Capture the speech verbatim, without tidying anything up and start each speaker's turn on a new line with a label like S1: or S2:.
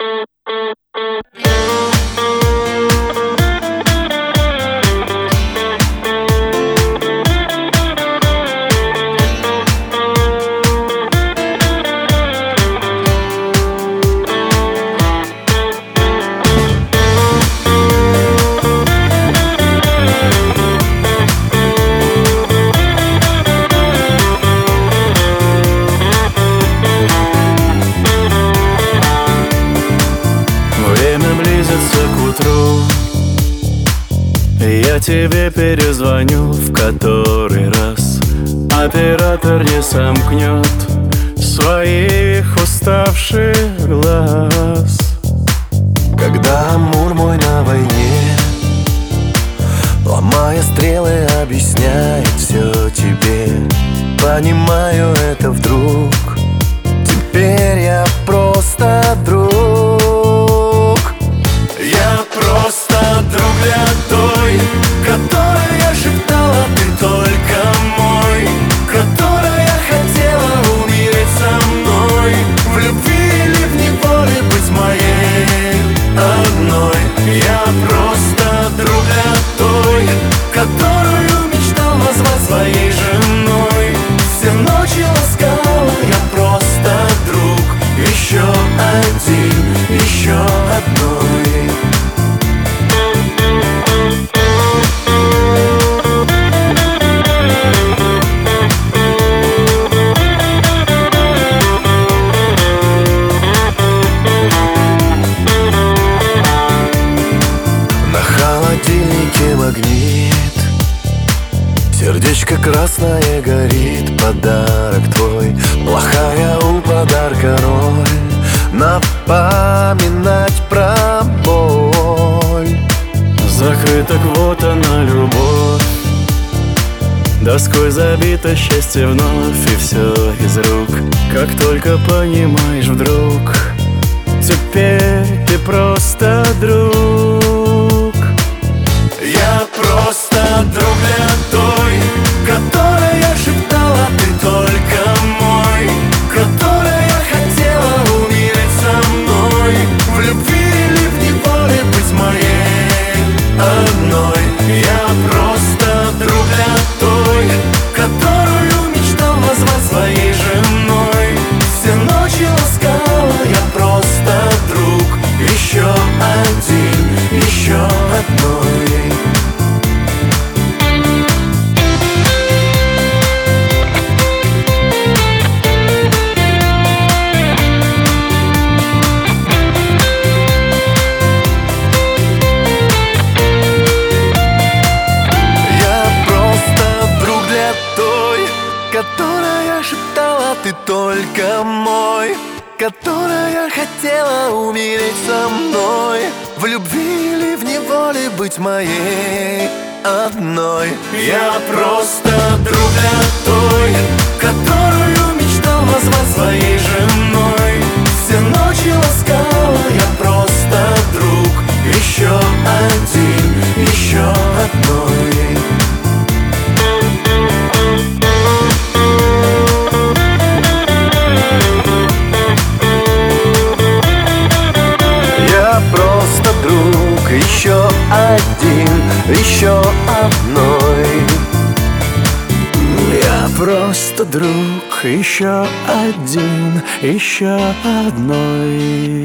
S1: Я тебе перезвоню в который раз. Оператор не сомкнет своих уставших глаз.
S2: Когда Амур мой на войне, ломая стрелы, объясняет все тебе. Понимаю это вдруг, теперь я просто друг. Я просто друг для той, которой я шептала: ты только мой, которая хотела умереть со мной, в любви или в неволе быть моей одной. Я просто друг для той, которую мечтал назвать своей женой. Все ночи ласкала, я просто друг, еще один, еще одной. Магнит, сердечко красное горит, подарок твой, плохая у подарка роль, напоминать про боль.
S1: Закрыта квота на любовь, доской забито счастье вновь, и все из рук. Как только понимаешь вдруг, теперь ты просто друг.
S2: Я просто друг для той, которой я шептала: ты только мой, которая хотела умереть со мной, в любви или в неволе быть моей одной. Я просто друг для той, которую мечтал назвать своей женой. Все ночи ласкала, я просто друг, еще один, еще одной. Которая шептала: ты только мой, которая хотела умереть со мной, в любви или в неволе быть моей одной. Я просто друг для той, которую мечтал назвать своей женой. Все ночи ласкала, я просто друг, еще один, еще одной. Просто друг, еще один, еще одной.
S1: Я просто друг, еще один, еще одной.